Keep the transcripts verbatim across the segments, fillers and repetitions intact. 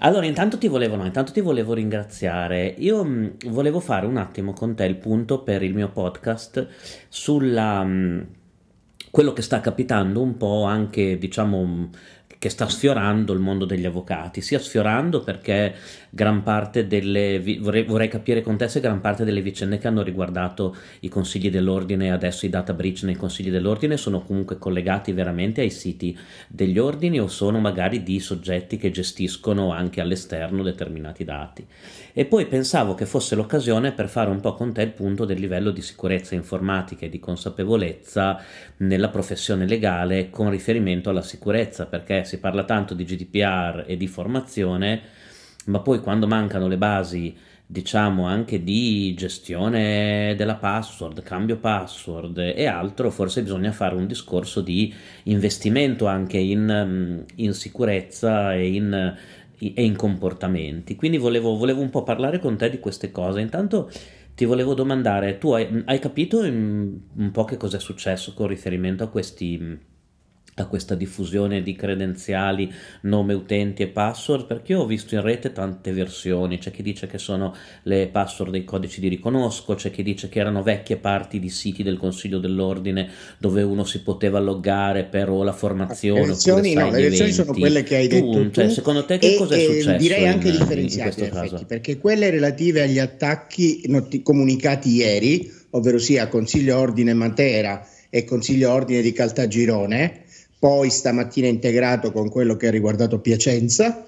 Allora, intanto ti volevo, no, intanto ti volevo ringraziare. Io mh, volevo fare un attimo con te il punto per il mio podcast sulla, mh, quello che sta capitando un po' anche, diciamo, mh, che sta sfiorando il mondo degli avvocati, sia sfiorando perché gran parte delle, vi- vorrei, vorrei capire con te se gran parte delle vicende che hanno riguardato i consigli dell'ordine e adesso i data breach nei consigli dell'ordine sono comunque collegati veramente ai siti degli ordini o sono magari di soggetti che gestiscono anche all'esterno determinati dati. E poi pensavo che fosse l'occasione per fare un po' con te il punto del livello di sicurezza informatica e di consapevolezza nella professione legale con riferimento alla sicurezza, perché si parla tanto di G D P R e di formazione, ma poi quando mancano le basi, diciamo anche di gestione della password, cambio password e altro, forse bisogna fare un discorso di investimento anche in, mm, in sicurezza e in, e in comportamenti. Quindi volevo, volevo un po' parlare con te di queste cose. Intanto ti volevo domandare, tu hai, hai capito in- un po' che cosa è successo con riferimento a questi, a questa diffusione di credenziali, nome utenti e password? Perché io ho visto in rete tante versioni, c'è chi dice che sono le password dei codici di riconosco, c'è chi dice che erano vecchie parti di siti del Consiglio dell'Ordine dove uno si poteva loggare per o la Le formazione oppure lezioni, no, sai le gli lezioni sono eventi. quelle che hai detto Tu, cioè, tu secondo te che e cosa è eh, direi successo in, anche in differenziate in questo effetti, caso? perché quelle relative agli attacchi noti- comunicati ieri, ovvero sia Consiglio Ordine Matera e Consiglio Ordine di Caltagirone, poi stamattina integrato con quello che ha riguardato Piacenza,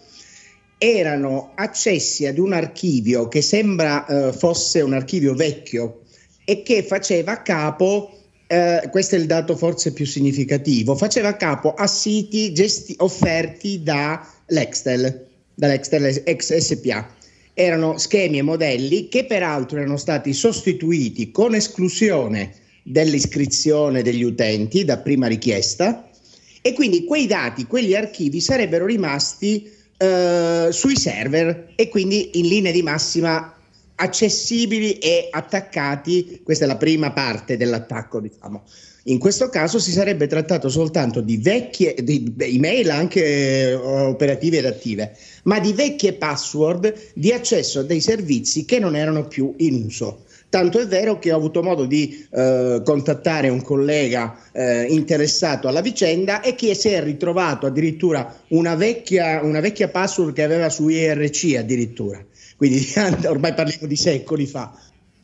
erano accessi ad un archivio che sembra eh, fosse un archivio vecchio e che faceva capo, eh, questo è il dato forse più significativo, faceva capo a siti gesti- offerti dall'Extel, dall'Extel ex S P A. Erano schemi e modelli che peraltro erano stati sostituiti con esclusione dell'iscrizione degli utenti da prima richiesta e quindi quei dati, quegli archivi sarebbero rimasti eh, sui server e quindi in linea di massima accessibili e attaccati. Questa è la prima parte dell'attacco, diciamo. In questo caso si sarebbe trattato soltanto di vecchie di email anche eh, operative ed attive, ma di vecchie password di accesso a dei servizi che non erano più in uso. Tanto è vero che ho avuto modo di eh, contattare un collega eh, interessato alla vicenda e che si è ritrovato addirittura una vecchia, una vecchia password che aveva su I R C addirittura. Quindi ormai parliamo di secoli fa.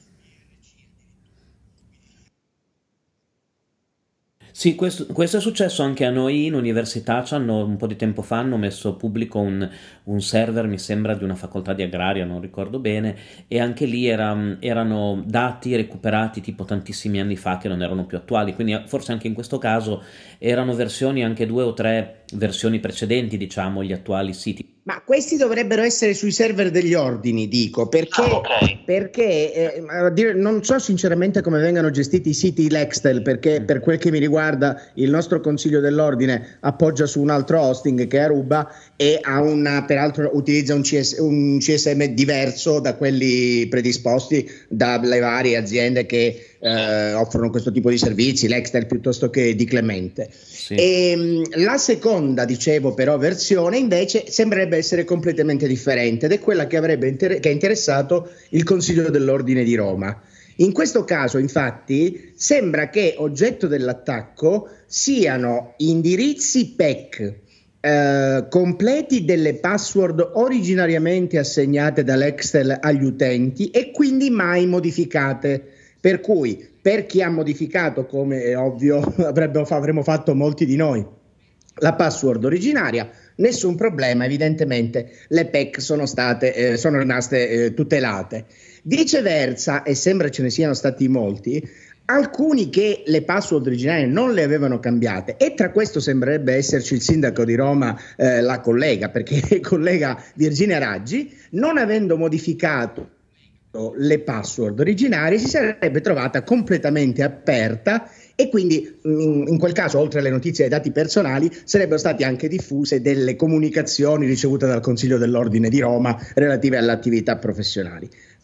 Sì, questo, questo è successo anche a noi in università, ci hanno, un po' di tempo fa hanno messo pubblico un, un server, mi sembra, di una facoltà di agraria, non ricordo bene, e anche lì era- erano dati recuperati tipo tantissimi anni fa che non erano più attuali, quindi eh, forse anche in questo caso erano versioni, anche due o tre versioni precedenti, diciamo, gli attuali siti. Ma questi dovrebbero essere sui server degli ordini, dico, perché, Ah, ok. perché eh, a dire- non so sinceramente come vengano gestiti i siti Lextel, perché Mm. per quel che mi riguarda il nostro Consiglio dell'Ordine appoggia su un altro hosting che è Aruba e ha una, peraltro utilizza un, C S un C S M diverso da quelli predisposti dalle varie aziende che eh, offrono questo tipo di servizi, Lextel piuttosto che di Clemente. Sì. E, mh, la seconda, dicevo, però, versione invece sembrerebbe essere completamente differente ed è quella che avrebbe inter- che ha interessato il Consiglio dell'Ordine di Roma. In questo caso, infatti, sembra che oggetto dell'attacco siano indirizzi P E C eh, completi delle password originariamente assegnate dall'Extel agli utenti e quindi mai modificate. Per cui, per chi ha modificato, come è ovvio, avrebbe, avremmo fatto molti di noi, la password originaria, nessun problema, evidentemente le P E C sono state, eh, sono rimaste eh, tutelate. Viceversa, e sembra ce ne siano stati molti, alcuni che le password originarie non le avevano cambiate, e tra questo sembrerebbe esserci il sindaco di Roma, eh, la collega, perché collega Virginia Raggi, non avendo modificato le password originarie si sarebbe trovata completamente aperta e quindi in, in quel caso, oltre alle notizie e ai dati personali, sarebbero state anche diffuse delle comunicazioni ricevute dal Consiglio dell'Ordine di Roma relative alle attività professionali.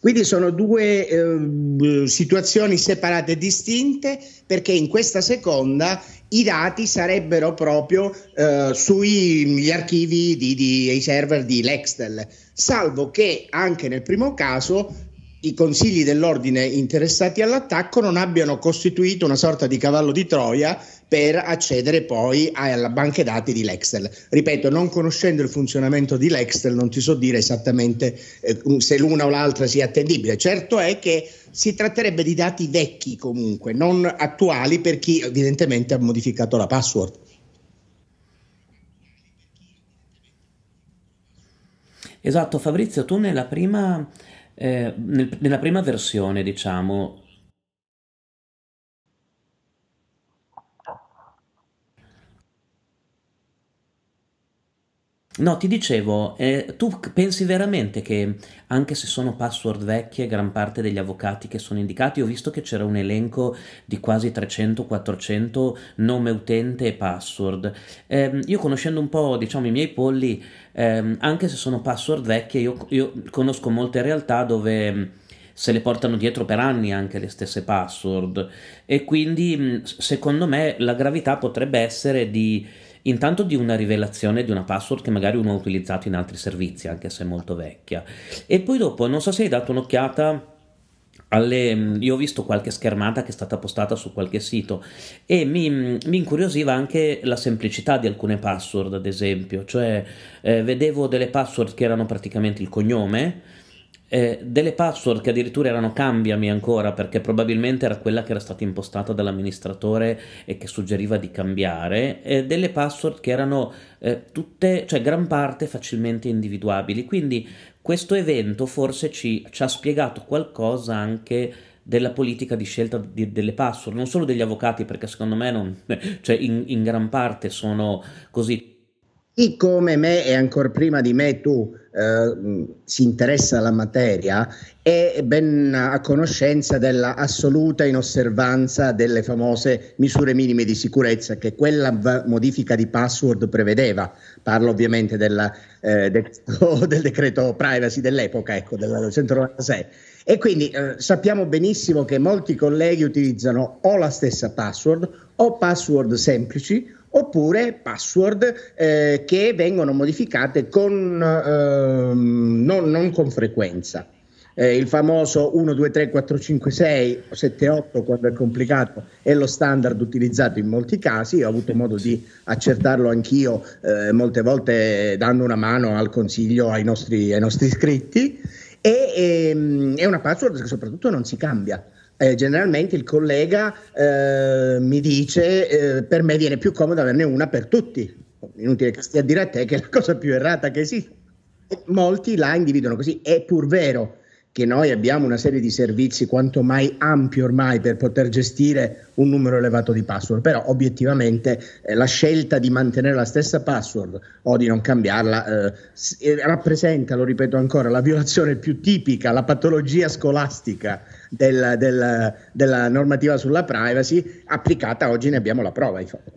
Quindi sono due eh, situazioni separate e distinte, perché in questa seconda i dati sarebbero proprio eh, sugli archivi di, di, ai server di Lextel, salvo che anche nel primo caso i consigli dell'ordine interessati all'attacco non abbiano costituito una sorta di cavallo di Troia per accedere poi alla banca dati di Lextel. Ripeto, non conoscendo il funzionamento di Lextel non ti so dire esattamente eh, se l'una o l'altra sia attendibile. Certo è che si tratterebbe di dati vecchi comunque, non attuali per chi evidentemente ha modificato la password. Esatto, Fabrizio, tu nella prima, eh, nel- nella prima versione, diciamo, no, ti dicevo, eh, tu c- pensi veramente che anche se sono password vecchie, gran parte degli avvocati che sono indicati, ho visto che c'era un elenco di quasi trecento quattrocento nome utente e password. Ehm, io conoscendo un po', diciamo, i miei polli, ehm, anche se sono password vecchie, io, io conosco molte realtà dove mh, se le portano dietro per anni anche le stesse password e quindi mh, s- secondo me la gravità potrebbe essere di intanto di una rivelazione di una password che magari uno ha utilizzato in altri servizi, anche se è molto vecchia. E poi dopo, non so se hai dato un'occhiata alle... Io ho visto qualche schermata che è stata postata su qualche sito e mi, mi incuriosiva anche la semplicità di alcune password, ad esempio. Cioè, eh, vedevo delle password che erano praticamente il cognome, eh, delle password che addirittura erano cambiami ancora perché probabilmente era quella che era stata impostata dall'amministratore e che suggeriva di cambiare, e delle password che erano eh, tutte, cioè gran parte facilmente individuabili. Quindi questo evento forse ci, ci ha spiegato qualcosa anche della politica di scelta di- delle password, non solo degli avvocati, perché secondo me non, cioè in, in gran parte sono così. Chi come me e ancora prima di me tu eh, mh, si interessa alla materia è ben a conoscenza della assoluta inosservanza delle famose misure minime di sicurezza che quella va- modifica di password prevedeva. Parlo ovviamente della, eh, del, del decreto privacy dell'epoca, ecco, del centonovantasei. E quindi eh, sappiamo benissimo che molti colleghi utilizzano o la stessa password o password semplici oppure password eh, che vengono modificate con, ehm, non, non con frequenza. Eh, il famoso uno, due, tre, quattro, cinque, sei, sette, otto quando è complicato è lo standard utilizzato in molti casi. Ho avuto modo Sì. di accertarlo anch'io eh, molte volte dando una mano al consiglio ai nostri, ai nostri iscritti e ehm, è una password che soprattutto non si cambia. Eh, generalmente il collega eh, mi dice eh, per me viene più comodo averne una per tutti. Inutile che stia a dire a te che è la cosa più errata che esiste. E molti la individuano così. È pur vero che noi abbiamo una serie di servizi quanto mai ampi ormai per poter gestire un numero elevato di password, però obiettivamente eh, la scelta di mantenere la stessa password o di non cambiarla eh, s- eh, rappresenta, lo ripeto ancora, la violazione più tipica, la patologia scolastica del- del- della normativa sulla privacy applicata. Oggi ne abbiamo la prova. infatti.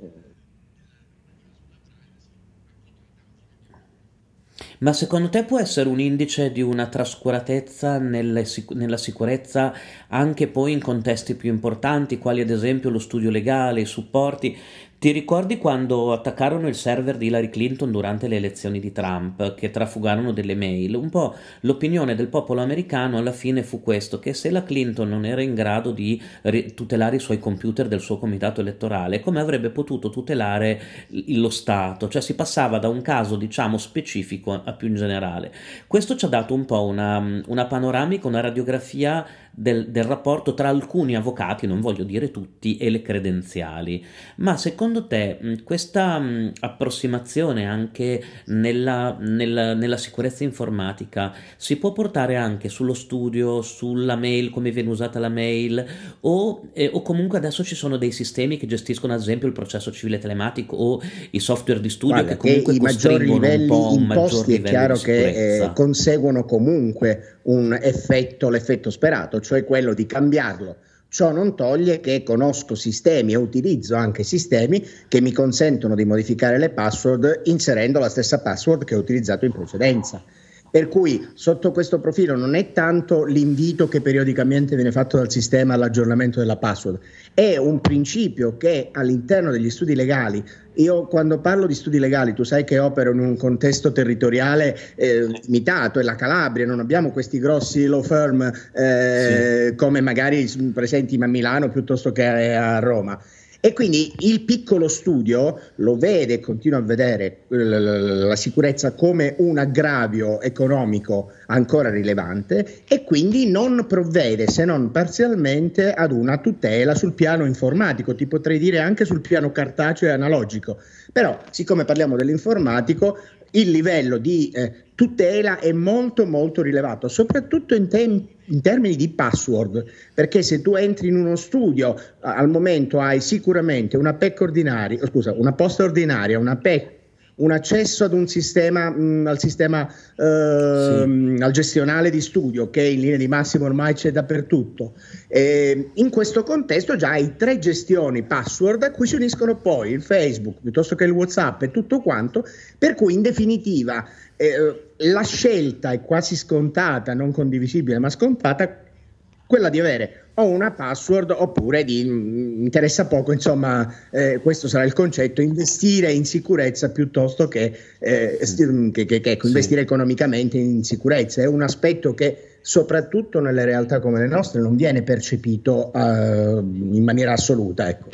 Ma secondo te può essere un indice di una trascuratezza nelle sic- nella sicurezza anche poi in contesti più importanti, quali ad esempio lo studio legale, i supporti? Ti ricordi quando attaccarono il server di Hillary Clinton durante le elezioni di Trump, che trafugarono delle mail? Un po' l'opinione del popolo americano alla fine fu questo, che se la Clinton non era in grado di ri- tutelare i suoi computer del suo comitato elettorale, come avrebbe potuto tutelare l- lo Stato? Cioè si passava da un caso, diciamo, specifico a più in generale. Questo ci ha dato un po' una, una panoramica, una radiografia del, del rapporto tra alcuni avvocati, non voglio dire tutti, e le credenziali. Ma secondo te mh, questa mh, approssimazione anche nella, nella- nella sicurezza informatica si può portare anche sullo studio, sulla mail, come viene usata la mail, o, eh, o comunque adesso ci sono dei sistemi che gestiscono ad esempio il processo civile telematico o i software di studio che Guarda, che comunque i maggiori costringono un po' a livelli un maggior imposti è livello di chiaro che eh, sicurezza. conseguono comunque un effetto, l'effetto sperato, cioè quello di cambiarlo. Ciò non toglie che conosco sistemi e utilizzo anche sistemi che mi consentono di modificare le password inserendo la stessa password che ho utilizzato in precedenza. Per cui sotto questo profilo non è tanto l'invito che periodicamente viene fatto dal sistema all'aggiornamento della password, è un principio che all'interno degli studi legali, io quando parlo di studi legali, tu sai che opero in un contesto territoriale eh, limitato, è la Calabria, non abbiamo questi grossi law firm eh, sì. come magari presenti a Milano piuttosto che a, a Roma. E quindi il piccolo studio lo vede e continua a vedere la sicurezza come un aggravio economico ancora rilevante e quindi non provvede, se non parzialmente, ad una tutela sul piano informatico, ti potrei dire anche sul piano cartaceo e analogico. Però, siccome parliamo dell'informatico, il livello di eh, tutela è molto molto rilevato, soprattutto in, te- in termini di password, perché se tu entri in uno studio al momento hai sicuramente una P E C ordinaria, scusa, una posta ordinaria, una P E C, un accesso ad un sistema, mh, al sistema eh, sì. al gestionale di studio che in linea di massima ormai c'è dappertutto. E in questo contesto già hai tre gestioni password a cui si uniscono poi il Facebook piuttosto che il WhatsApp e tutto quanto, per cui in definitiva eh, la scelta è quasi scontata, non condivisibile ma scontata, quella di avere o una password oppure di mh, interessa poco, insomma eh, questo sarà il concetto, investire in sicurezza piuttosto che, eh, sti- che, che, che ecco, investire sì. economicamente in sicurezza. È un aspetto che soprattutto nelle realtà come le nostre non viene percepito uh, in maniera assoluta, ecco.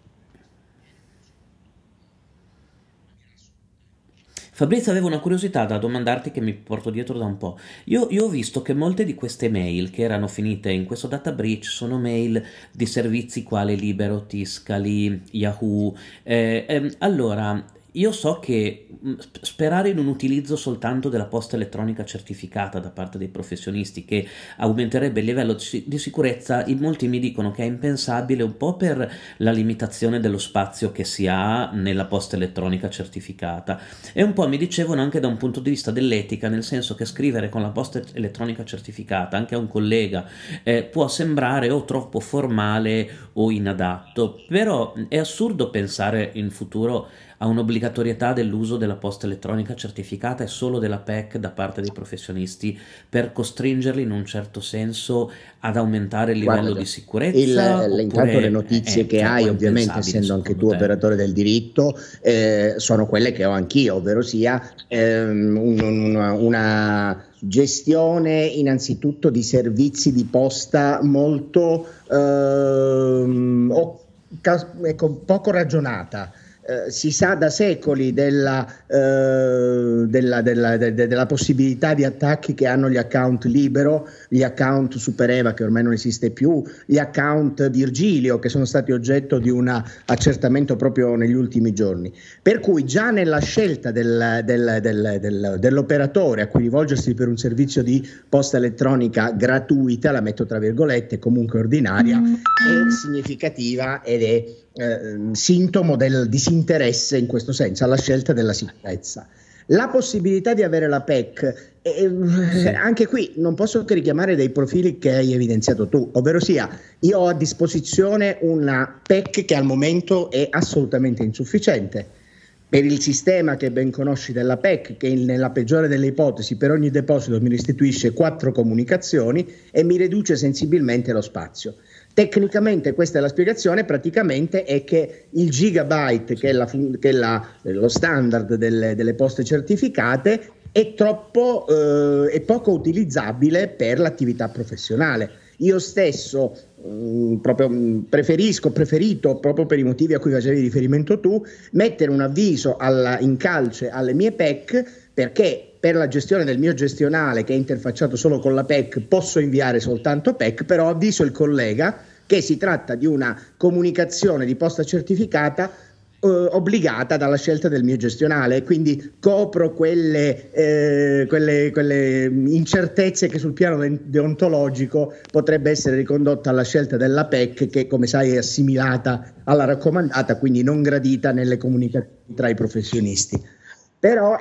Fabrizio, avevo una curiosità da domandarti che mi porto dietro da un po'. Io, io ho visto che molte di queste mail che erano finite in questo data breach sono mail di servizi quali Libero, Tiscali, Yahoo. Eh, ehm, allora, io so che mh, sperare in un utilizzo soltanto della posta elettronica certificata da parte dei professionisti che aumenterebbe il livello di, di sicurezza, in molti mi dicono che è impensabile un po' per la limitazione dello spazio che si ha nella posta elettronica certificata e un po' mi dicevano anche da un punto di vista dell'etica, nel senso che scrivere con la posta elettronica certificata anche a un collega eh, può sembrare o troppo formale o inadatto, però è assurdo pensare in futuro a un'obbligatorietà dell'uso della posta elettronica certificata e solo della P E C da parte dei professionisti per costringerli in un certo senso ad aumentare il livello Guarda, di sicurezza? il, le, intanto le notizie è, che cioè, hai, ovviamente essendo anche tu te? operatore del diritto, eh, sono quelle che ho anch'io, ovvero sia ehm, un, una, una gestione innanzitutto di servizi di posta molto ehm, o, ecco, poco ragionata. Eh, si sa da secoli della, eh, della, della, de, de, della possibilità di attacchi che hanno gli account Libero, gli account Supereva che ormai non esiste più, gli account Virgilio che sono stati oggetto di un accertamento proprio negli ultimi giorni. Per cui già nella scelta del, del, del, del, dell'operatore a cui rivolgersi per un servizio di posta elettronica gratuita, la metto tra virgolette, comunque ordinaria, è significativa ed è Eh, sintomo del disinteresse in questo senso alla scelta della sicurezza. La possibilità di avere la P E C, eh, sì. anche qui non posso che richiamare dei profili che hai evidenziato tu, ovvero sia io ho a disposizione una P E C che al momento è assolutamente insufficiente. Per il sistema che ben conosci della P E C, che nella peggiore delle ipotesi per ogni deposito mi restituisce quattro comunicazioni e mi riduce sensibilmente lo spazio. Tecnicamente questa è la spiegazione, praticamente è che il gigabyte, che è, la, che è la, lo standard delle, delle poste certificate, è troppo eh, è poco utilizzabile per l'attività professionale. Io stesso mh, proprio mh, preferisco, preferito proprio per i motivi a cui facevi riferimento tu, mettere un avviso alla, in calce alle mie P E C, perché per la gestione del mio gestionale che è interfacciato solo con la P E C posso inviare soltanto P E C, però avviso il collega che si tratta di una comunicazione di posta certificata eh, obbligata dalla scelta del mio gestionale, quindi copro quelle, eh, quelle, quelle incertezze che sul piano deontologico potrebbe essere ricondotta alla scelta della P E C che, come sai, è assimilata alla raccomandata, quindi non gradita nelle comunicazioni tra i professionisti. Però è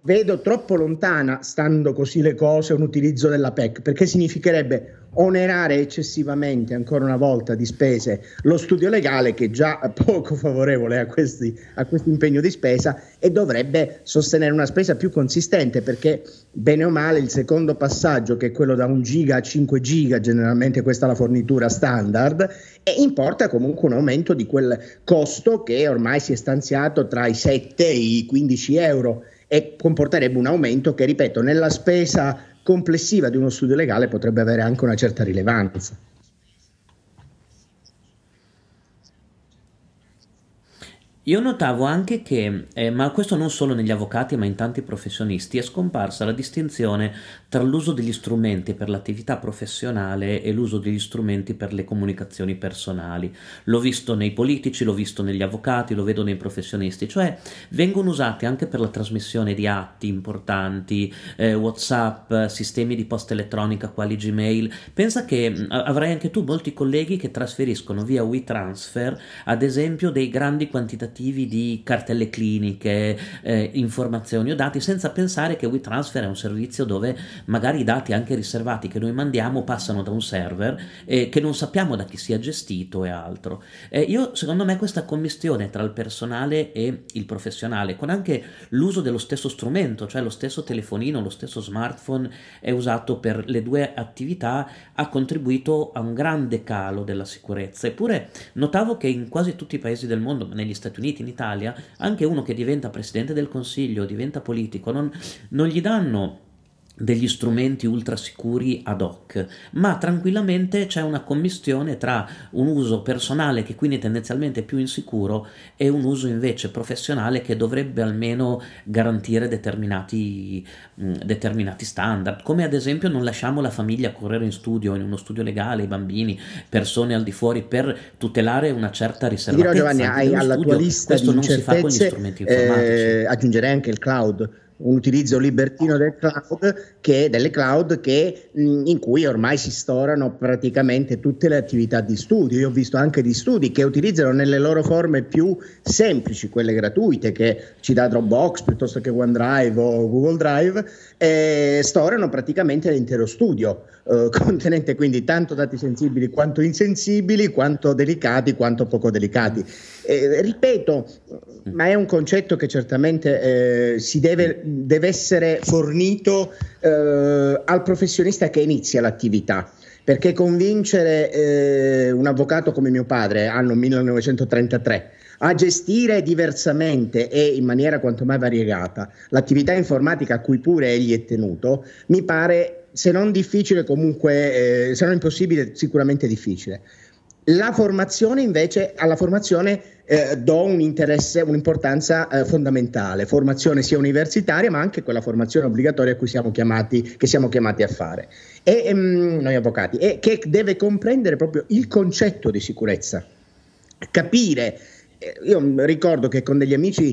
vedo troppo lontana, stando così le cose, un utilizzo della P E C, perché significherebbe onerare eccessivamente, ancora una volta, di spese lo studio legale, che è già poco favorevole a questi, a questo impegno di spesa, e dovrebbe sostenere una spesa più consistente, perché bene o male il secondo passaggio, che è quello da un giga a cinque giga, generalmente questa è la fornitura standard, e importa comunque un aumento di quel costo che ormai si è stanziato tra i sette e i quindici euro, e comporterebbe un aumento che, ripeto, nella spesa complessiva di uno studio legale potrebbe avere anche una certa rilevanza. Io notavo anche che, eh, ma questo non solo negli avvocati, ma in tanti professionisti, è scomparsa la distinzione tra l'uso degli strumenti per l'attività professionale e l'uso degli strumenti per le comunicazioni personali. L'ho visto nei politici, l'ho visto negli avvocati, lo vedo nei professionisti, cioè vengono usati anche per la trasmissione di atti importanti, eh, WhatsApp, sistemi di posta elettronica quali Gmail. Pensa che mh, avrai anche tu molti colleghi che trasferiscono via WeTransfer, ad esempio, dei grandi quantitativi di cartelle cliniche, eh, informazioni o dati, senza pensare che WeTransfer è un servizio dove magari i dati anche riservati che noi mandiamo passano da un server eh, che non sappiamo da chi sia gestito e altro. Eh, io secondo me questa commistione tra il personale e il professionale, con anche l'uso dello stesso strumento, cioè lo stesso telefonino, lo stesso smartphone è usato per le due attività, ha contribuito a un grande calo della sicurezza. Eppure notavo che in quasi tutti i paesi del mondo, negli Stati Uniti, in Italia, anche uno che diventa presidente del consiglio, diventa politico, non, non gli danno degli strumenti ultra sicuri ad hoc, ma tranquillamente c'è una commistione tra un uso personale, che quindi tendenzialmente è più insicuro, e un uso invece professionale che dovrebbe almeno garantire determinati, mh, determinati standard, come ad esempio non lasciamo la famiglia correre in studio, in uno studio legale, i bambini, persone al di fuori, per tutelare una certa riservatezza. Ti dirò, Giovanni, hai alla studio. tua lista Questo di non si fa con gli strumenti informatici. Eh, aggiungerei anche il cloud, un utilizzo libertino del cloud, che, delle cloud che, mh, in cui ormai si storano praticamente tutte le attività di studio. Io ho visto anche di studi che utilizzano nelle loro forme più semplici, quelle gratuite che ci dà Dropbox piuttosto che OneDrive o Google Drive, e storano praticamente l'intero studio, eh, contenente quindi tanto dati sensibili quanto insensibili, quanto delicati quanto poco delicati. Eh, ripeto, ma è un concetto che certamente eh, si deve, deve essere fornito eh, al professionista che inizia l'attività, perché convincere eh, un avvocato come mio padre, anno millenovecentotrentatré, a gestire diversamente e in maniera quanto mai variegata l'attività informatica a cui pure egli è tenuto, mi pare, se non difficile, comunque, eh, se non impossibile, sicuramente difficile. La formazione invece, alla formazione eh, do un interesse, un'importanza eh, fondamentale, formazione sia universitaria ma anche quella formazione obbligatoria a cui siamo chiamati, che siamo chiamati a fare, e ehm, noi avvocati, e che deve comprendere proprio il concetto di sicurezza, capire. Io ricordo che con degli amici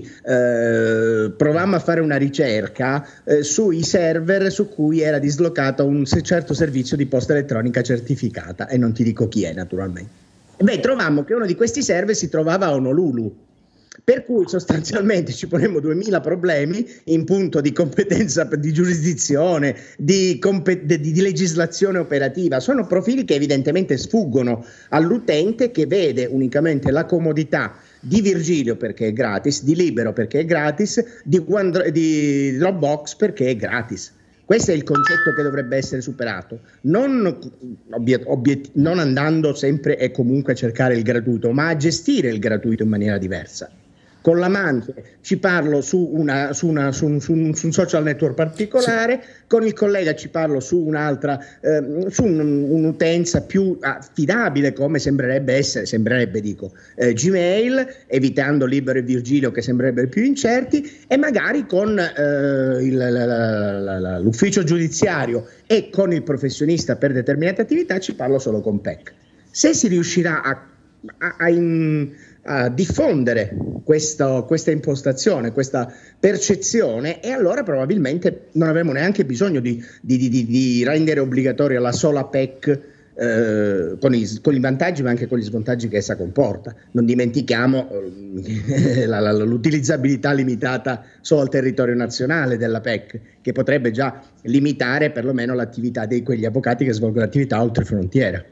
eh, provammo a fare una ricerca eh, sui server su cui era dislocato un certo servizio di posta elettronica certificata, e non ti dico chi è, naturalmente. Beh, trovammo che uno di questi server si trovava a Honolulu, per cui sostanzialmente ci ponemmo duemila problemi in punto di competenza, di giurisdizione, di, compet- di, di legislazione operativa. Sono profili che evidentemente sfuggono all'utente, che vede unicamente la comodità di Virgilio perché è gratis, di Libero perché è gratis, di, One, di Dropbox perché è gratis. Questo è il concetto che dovrebbe essere superato, non, obiet- obiet- non andando sempre e comunque a cercare il gratuito, ma a gestire il gratuito in maniera diversa. Con l'amante ci parlo su, una, su, una, su, un, su, un, su un social network particolare, sì. Con il collega ci parlo su un'altra, eh, su un, un'utenza più affidabile, come sembrerebbe essere, sembrerebbe dico, eh, Gmail, evitando Libero e Virgilio che sembrerebbero più incerti, e magari con eh, il, la, la, la, la, l'ufficio giudiziario e con il professionista per determinate attività ci parlo solo con P E C. Se si riuscirà a, a, a in, a diffondere questo, questa impostazione, questa percezione, e allora probabilmente non avremo neanche bisogno di, di, di, di rendere obbligatoria la sola P E C eh, con, i, con i vantaggi ma anche con gli svantaggi che essa comporta. Non dimentichiamo eh, la, la, l'utilizzabilità limitata solo al territorio nazionale della P E C, che potrebbe già limitare perlomeno l'attività di quegli avvocati che svolgono attività oltre frontiera.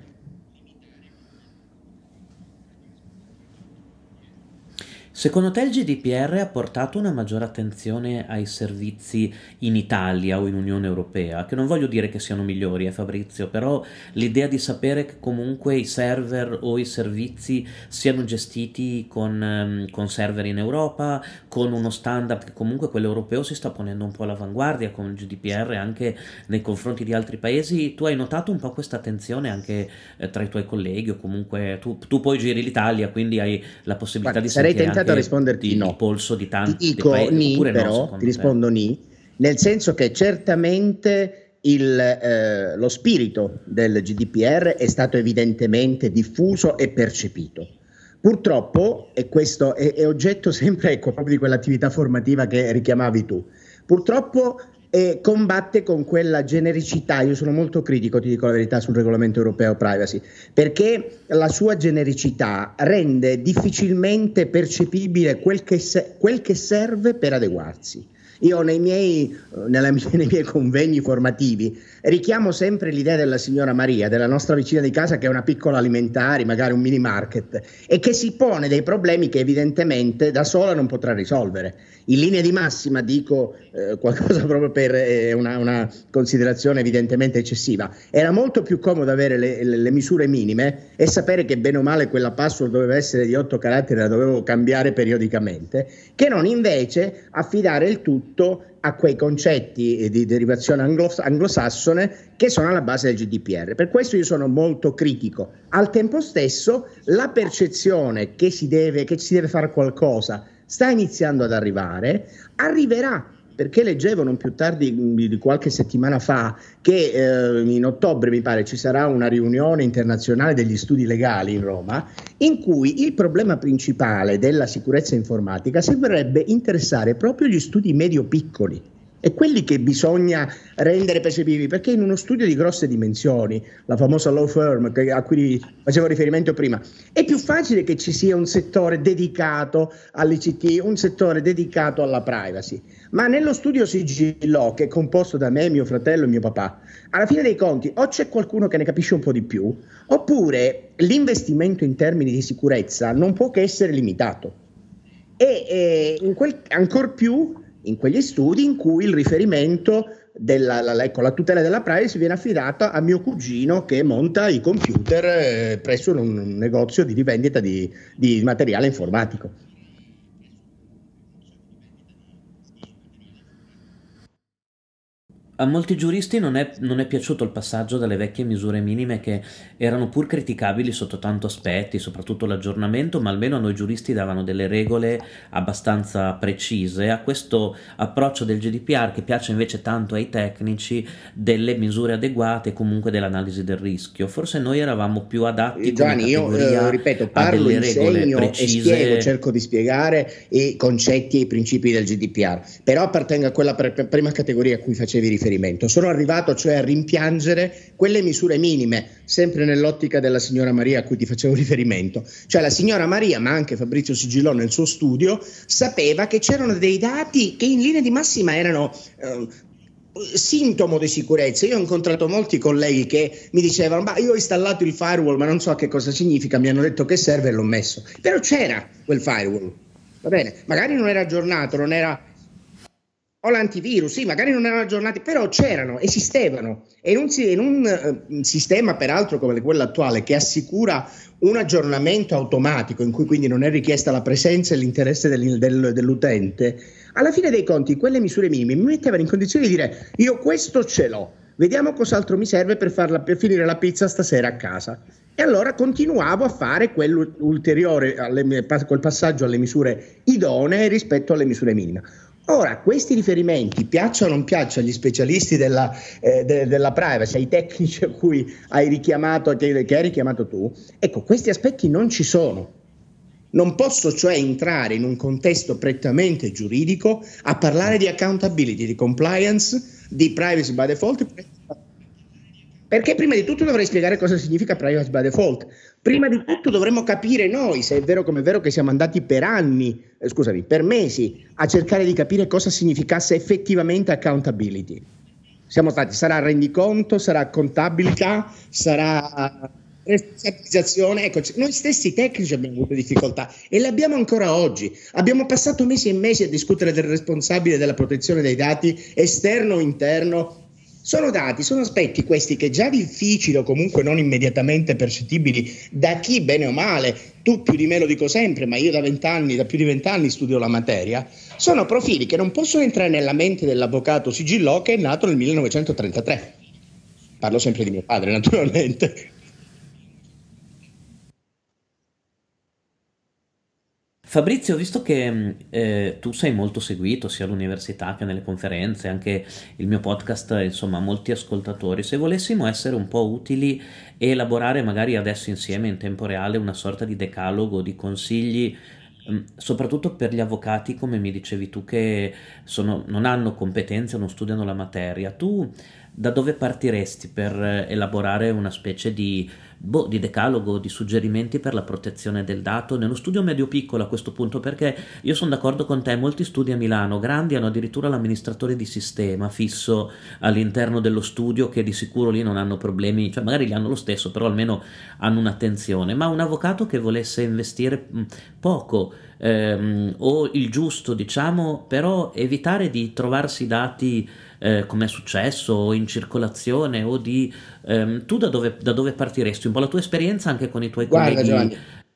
Secondo te il G D P R ha portato una maggiore attenzione ai servizi in Italia o in Unione Europea? Che non voglio dire che siano migliori, eh, Fabrizio, però l'idea di sapere che comunque i server o i servizi siano gestiti con, ehm, con server in Europa, con uno standard che comunque quello europeo si sta ponendo un po' all'avanguardia con il G D P R anche nei confronti di altri paesi. Tu hai notato un po' questa attenzione anche eh, tra i tuoi colleghi o comunque tu, tu poi giri l'Italia, quindi hai la possibilità Guarda, di sarei sentire tentato anche a risponderti di, no. di polso di tanti ti dico paesi, ni, oppure però no, ti rispondo te? ni, nel senso che certamente il, eh, lo spirito del G D P R è stato evidentemente diffuso e percepito. Purtroppo, e questo è, è oggetto sempre ecco, proprio di quell'attività formativa che richiamavi tu, purtroppo e combatte con quella genericità. Io sono molto critico, ti dico la verità, sul regolamento europeo privacy, perché la sua genericità rende difficilmente percepibile quel che, se- quel che serve per adeguarsi. Io nei miei, nella, nei miei convegni formativi richiamo sempre l'idea della signora Maria, della nostra vicina di casa, che è una piccola alimentari, magari un mini market, e che si pone dei problemi che evidentemente da sola non potrà risolvere. In linea di massima dico eh, qualcosa proprio per eh, una, una considerazione evidentemente eccessiva. Era molto più comodo avere le, le, le misure minime e sapere che bene o male quella password doveva essere di otto caratteri, la dovevo cambiare periodicamente, che non invece affidare il tutto a quei concetti di derivazione anglos- anglosassone che sono alla base del G D P R. Per questo io sono molto critico. Al tempo stesso la percezione che si deve, che si deve fare qualcosa sta iniziando ad arrivare, arriverà, perché leggevo non più tardi di qualche settimana fa che eh, in ottobre mi pare ci sarà una riunione internazionale degli studi legali in Roma, in cui il problema principale della sicurezza informatica sembrerebbe interessare proprio gli studi medio-piccoli. E quelli che bisogna rendere percepibili, perché in uno studio di grosse dimensioni, la famosa law firm a cui facevo riferimento prima, è più facile che ci sia un settore dedicato all'I C T, un settore dedicato alla privacy. Ma nello studio sigillo, che è composto da me, mio fratello e mio papà, alla fine dei conti o c'è qualcuno che ne capisce un po' di più, oppure l'investimento in termini di sicurezza non può che essere limitato. E eh, in quel, ancor più in quegli studi in cui il riferimento della la, ecco, la tutela della privacy viene affidata a mio cugino che monta i computer eh, presso un, un negozio di rivendita di, di materiale informatico. A molti giuristi non è, non è piaciuto il passaggio dalle vecchie misure minime che erano pur criticabili sotto tanti aspetti, soprattutto l'aggiornamento, ma almeno a noi giuristi davano delle regole abbastanza precise, a questo approccio del G D P R che piace invece tanto ai tecnici, delle misure adeguate, comunque dell'analisi del rischio. Forse noi eravamo più adatti come Giovanni, io categoria eh, ripeto, a parlo, delle regole insegno e precise. spiego, cerco di spiegare i concetti e i principi del G D P R, però appartengo a quella pre- prima categoria a cui facevi riferimento. Sono arrivato cioè a rimpiangere quelle misure minime, sempre nell'ottica della signora Maria a cui ti facevo riferimento. Cioè la signora Maria, ma anche Fabrizio Sigillò nel suo studio, sapeva che c'erano dei dati che in linea di massima erano eh, sintomo di sicurezza. Io ho incontrato molti colleghi che mi dicevano: ma io ho installato il firewall ma non so a che cosa significa, mi hanno detto che serve e l'ho messo. Però c'era quel firewall, va bene, magari non era aggiornato, non era, o l'antivirus, sì, magari non erano aggiornati, però c'erano, esistevano. E in un, in un uh, sistema, peraltro, come quello attuale, che assicura un aggiornamento automatico, in cui quindi non è richiesta la presenza e l'interesse del, del, dell'utente, alla fine dei conti, quelle misure minime mi mettevano in condizione di dire: io questo ce l'ho, vediamo cos'altro mi serve per, farla, per finire la pizza stasera a casa. E allora continuavo a fare quell'ulteriore, alle, quel passaggio alle misure idonee rispetto alle misure minime. Ora, questi riferimenti, piaccia o non piaccia agli specialisti della, eh, de, della privacy, ai tecnici a cui hai richiamato, che, che hai richiamato tu, ecco, questi aspetti non ci sono. Non posso cioè entrare in un contesto prettamente giuridico a parlare di accountability, di compliance, di privacy by default. Perché prima di tutto dovrei spiegare cosa significa privacy by default. Prima di tutto dovremmo capire noi, se è vero come è vero che siamo andati per anni, eh, scusami, per mesi a cercare di capire cosa significasse effettivamente accountability. Siamo stati, sarà rendiconto, sarà contabilità, sarà responsabilizzazione. Ecco, noi stessi tecnici abbiamo avuto difficoltà e le abbiamo ancora oggi. Abbiamo passato mesi e mesi a discutere del responsabile della protezione dei dati, esterno o interno. Sono dati, sono aspetti questi che già difficili o comunque non immediatamente percettibili da chi bene o male, tu più di me lo dico sempre, ma io da vent'anni, da più di vent'anni studio la materia, sono profili che non possono entrare nella mente dell'avvocato sigillò che è nato nel millenovecentotrentatré. Parlo sempre di mio padre, naturalmente. Fabrizio, visto che eh, tu sei molto seguito sia all'università che nelle conferenze, anche il mio podcast, insomma, ha molti ascoltatori, se volessimo essere un po' utili e elaborare magari adesso insieme in tempo reale una sorta di decalogo di consigli, mh, soprattutto per gli avvocati, come mi dicevi tu, che sono, non hanno competenze, non studiano la materia, tu da dove partiresti per eh, elaborare una specie di, boh, di decalogo, di suggerimenti per la protezione del dato nello studio medio-piccolo a questo punto? Perché io sono d'accordo con te, molti studi a Milano grandi hanno addirittura l'amministratore di sistema fisso all'interno dello studio, che di sicuro lì non hanno problemi, cioè magari li hanno lo stesso, però almeno hanno un'attenzione. Ma un avvocato che volesse investire mh, poco ehm, o il giusto, diciamo, però evitare di trovarsi dati eh, come è successo o in circolazione o di ehm, tu da dove, da dove partiresti? Un po' la tua esperienza anche con i tuoi Guarda colleghi. Giovanni,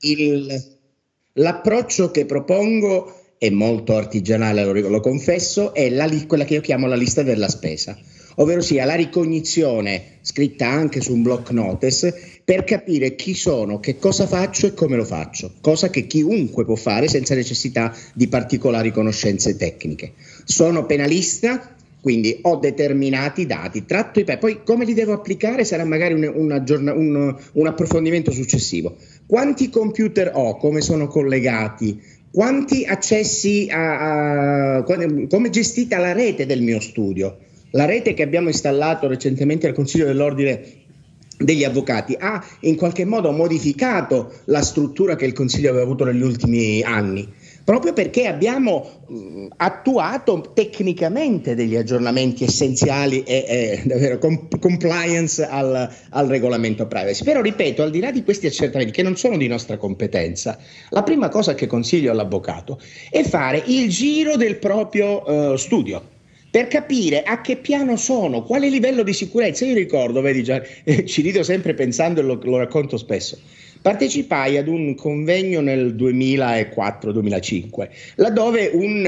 il- l'approccio che propongo è molto artigianale, lo, lo confesso, è la, li- quella che io chiamo la lista della spesa, ovvero sia la ricognizione scritta anche su un block notice per capire chi sono, che cosa faccio e come lo faccio, cosa che chiunque può fare senza necessità di particolari conoscenze tecniche. Sono penalista, quindi ho determinati dati, tratto i poi come li devo applicare sarà magari un, un, aggiorna, un, un approfondimento successivo. Quanti computer ho, come sono collegati, quanti accessi a, a come è gestita la rete del mio studio. La rete che abbiamo installato recentemente al Consiglio dell'Ordine degli Avvocati ha in qualche modo modificato la struttura che il Consiglio aveva avuto negli ultimi anni, proprio perché abbiamo mh, attuato tecnicamente degli aggiornamenti essenziali e, e davvero com- compliance al, al regolamento privacy. Però ripeto, al di là di questi accertamenti che non sono di nostra competenza, la prima cosa che consiglio all'avvocato è fare il giro del proprio uh, studio, per capire a che piano sono, quale livello di sicurezza. Io ricordo, vedi già, eh, ci rido sempre pensando e lo, lo racconto spesso, partecipai ad un convegno nel duemilaquattro duemilacinque, laddove un,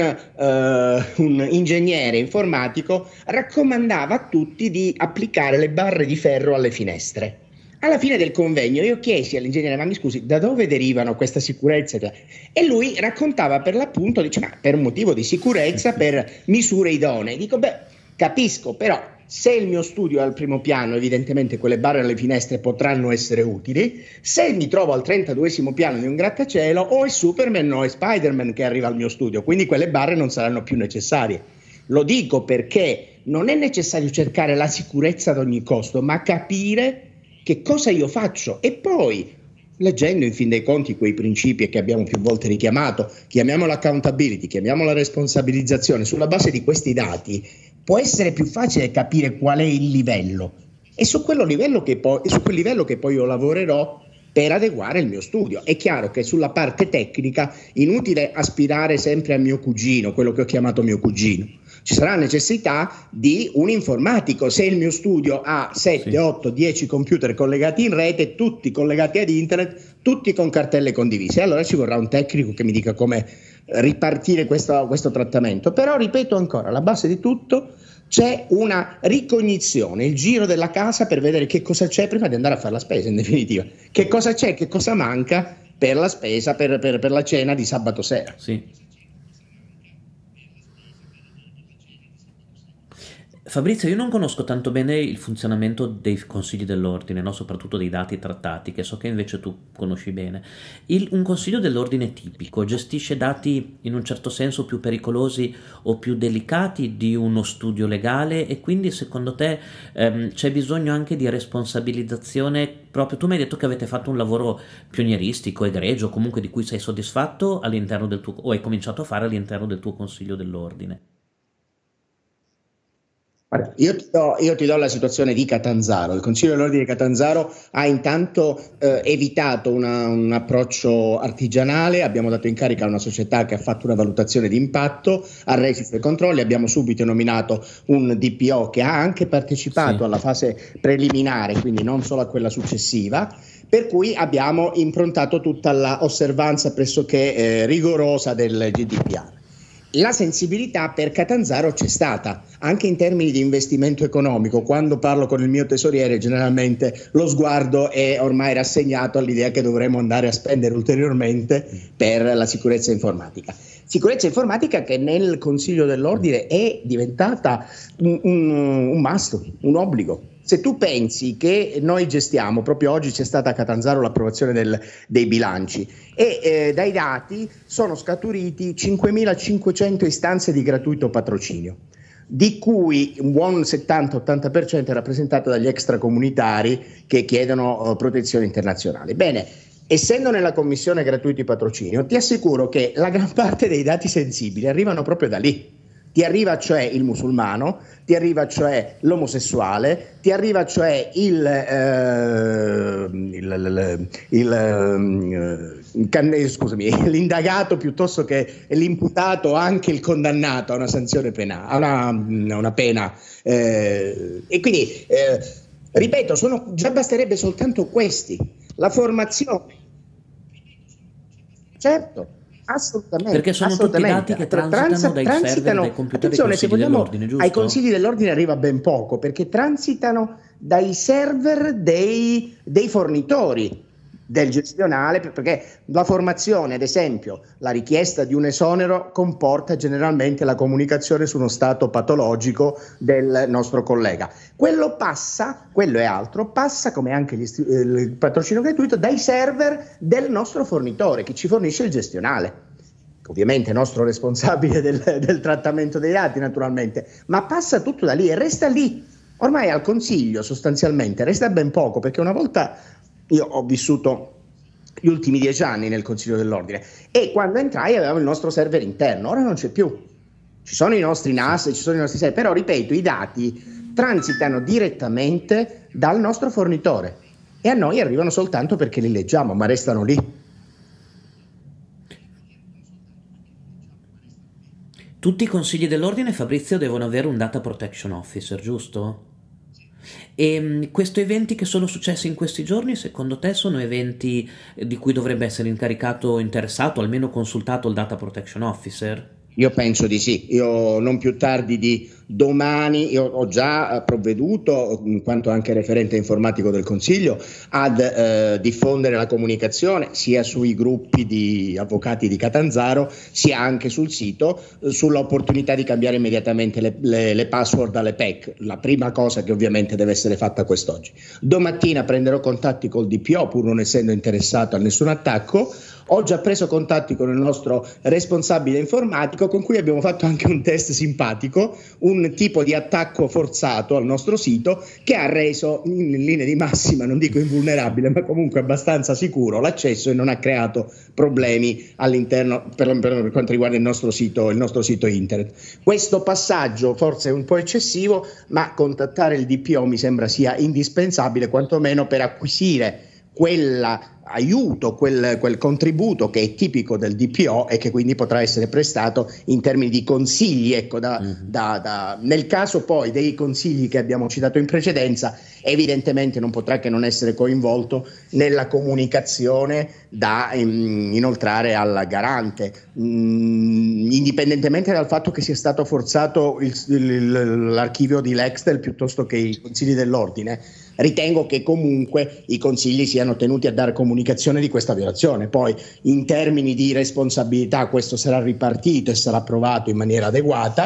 uh, un ingegnere informatico raccomandava a tutti di applicare le barre di ferro alle finestre. Alla fine del convegno io chiesi all'ingegnere: ma mi scusi, da dove derivano questa sicurezza? E lui raccontava per l'appunto, dice, ma per un motivo di sicurezza, per misure idonee. Dico, beh, capisco, però se il mio studio è al primo piano, evidentemente quelle barre alle finestre potranno essere utili. Se mi trovo al trentaduesimo piano di un grattacielo, o è Superman o è Spider-Man che arriva al mio studio, quindi quelle barre non saranno più necessarie. Lo dico perché non è necessario cercare la sicurezza ad ogni costo, ma capire che cosa io faccio, e poi, leggendo in fin dei conti quei principi che abbiamo più volte richiamato, chiamiamola accountability, chiamiamola responsabilizzazione, sulla base di questi dati può essere più facile capire qual è il livello, e su quello livello che poi, e su quel livello che poi io lavorerò per adeguare il mio studio. È chiaro che sulla parte tecnica inutile aspirare sempre a mio cugino, quello che ho chiamato mio cugino. Ci sarà necessità di un informatico. Se il mio studio ha sette, otto, dieci computer collegati in rete, tutti collegati ad internet, tutti con cartelle condivise, allora ci vorrà un tecnico che mi dica come ripartire questo, questo trattamento. Però ripeto ancora, alla base di tutto c'è una ricognizione, il giro della casa per vedere che cosa c'è prima di andare a fare la spesa, in definitiva. Che cosa c'è, che cosa manca per la spesa, per, per, per la cena di sabato sera. Sì. Fabrizio, io non conosco tanto bene il funzionamento dei consigli dell'ordine, no? Soprattutto dei dati trattati, che so che invece tu conosci bene. Il- un consiglio dell'ordine tipico gestisce dati in un certo senso più pericolosi o più delicati di uno studio legale, e quindi secondo te ehm, c'è bisogno anche di responsabilizzazione proprio. Tu mi hai detto che avete fatto un lavoro pionieristico, egregio, comunque di cui sei soddisfatto all'interno del tuo, o hai cominciato a fare all'interno del tuo consiglio dell'ordine. Guarda, io ti do, io ti do la situazione di Catanzaro. Il Consiglio dell'Ordine di Catanzaro ha intanto eh, evitato una- un approccio artigianale, abbiamo dato in carica a una società che ha fatto una valutazione di impatto, ha reso i suoi controlli, abbiamo subito nominato un D P O che ha anche partecipato Sì. alla fase preliminare, quindi non solo a quella successiva, per cui abbiamo improntato tutta l'osservanza pressoché eh, rigorosa del G D P R. La sensibilità per Catanzaro c'è stata, anche in termini di investimento economico. Quando parlo con il mio tesoriere, generalmente lo sguardo è ormai rassegnato all'idea che dovremo andare a spendere ulteriormente per la sicurezza informatica. Sicurezza informatica che nel Consiglio dell'Ordine è diventata un, un, un must, un obbligo. Se tu pensi che noi gestiamo, proprio oggi c'è stata a Catanzaro l'approvazione del, dei bilanci e eh, dai dati sono scaturiti cinquemilacinquecento istanze di gratuito patrocinio, di cui un buon settanta ottanta per cento è rappresentato dagli extracomunitari che chiedono uh, protezione internazionale. Bene, essendo nella commissione gratuiti patrocinio, ti assicuro che la gran parte dei dati sensibili arrivano proprio da lì. Ti arriva cioè il musulmano, ti arriva cioè l'omosessuale, ti arriva cioè il, eh, il, il, il, il can- scusami, l'indagato piuttosto che l'imputato, anche il condannato a una sanzione penale, a una, a una pena. Eh, e quindi, eh, ripeto, sono, già basterebbe soltanto questi, la formazione. Certo. Assolutamente, Perché sono tutti assolutamente. dati che Tra- transitano dai server transitano, dei computer dei attenzione, se consigli vogliamo, dell'ordine, ai giusto? consigli dell'ordine arriva ben poco, perché transitano dai server dei, dei fornitori del gestionale, perché la formazione, ad esempio, la richiesta di un esonero comporta generalmente la comunicazione su uno stato patologico del nostro collega. Quello passa, quello è altro, passa come anche gli, il patrocinio gratuito dai server del nostro fornitore, che ci fornisce il gestionale. Ovviamente nostro responsabile del, del trattamento dei dati, naturalmente, ma passa tutto da lì e resta lì. Ormai al Consiglio sostanzialmente resta ben poco, perché una volta io ho vissuto gli ultimi dieci anni nel Consiglio dell'Ordine e quando entrai avevamo il nostro server interno, ora non c'è più. Ci sono i nostri N A S, ci sono i nostri server, però ripeto, i dati transitano direttamente dal nostro fornitore e a noi arrivano soltanto perché li leggiamo, ma restano lì. Tutti i consigli dell'ordine, Fabrizio, devono avere un data protection officer, giusto? E mh, questi eventi che sono successi in questi giorni, secondo te sono eventi eh, di cui dovrebbe essere incaricato, interessato, almeno consultato il data protection officer? Io penso di sì, io non più tardi di domani, io ho già provveduto, in quanto anche referente informatico del Consiglio, ad eh, diffondere la comunicazione sia sui gruppi di avvocati di Catanzaro, sia anche sul sito, eh, sull'opportunità di cambiare immediatamente le, le, le password alle P E C, la prima cosa che ovviamente deve essere fatta quest'oggi. Domattina prenderò contatti col D P O, pur non essendo interessato a nessun attacco. Ho già preso contatti con il nostro responsabile informatico, con cui abbiamo fatto anche un test simpatico, un tipo di attacco forzato al nostro sito che ha reso in linea di massima, non dico invulnerabile, ma comunque abbastanza sicuro l'accesso e non ha creato problemi all'interno per, per quanto riguarda il nostro sito, il nostro sito internet. Questo passaggio forse è un po' eccessivo, ma contattare il D P O mi sembra sia indispensabile, quantomeno per acquisire quell'aiuto, quel, quel contributo che è tipico del D P O e che quindi potrà essere prestato in termini di consigli. Ecco, da, mm. da, da, nel caso poi dei consigli che abbiamo citato in precedenza, evidentemente non potrà che non essere coinvolto nella comunicazione da in, inoltrare al garante, mm, indipendentemente dal fatto che sia stato forzato il, il, l'archivio di Lextel piuttosto che i consigli dell'ordine. Ritengo che comunque i consigli siano tenuti a dare comunicazione di questa violazione. Poi in termini di responsabilità questo sarà ripartito e sarà approvato in maniera adeguata,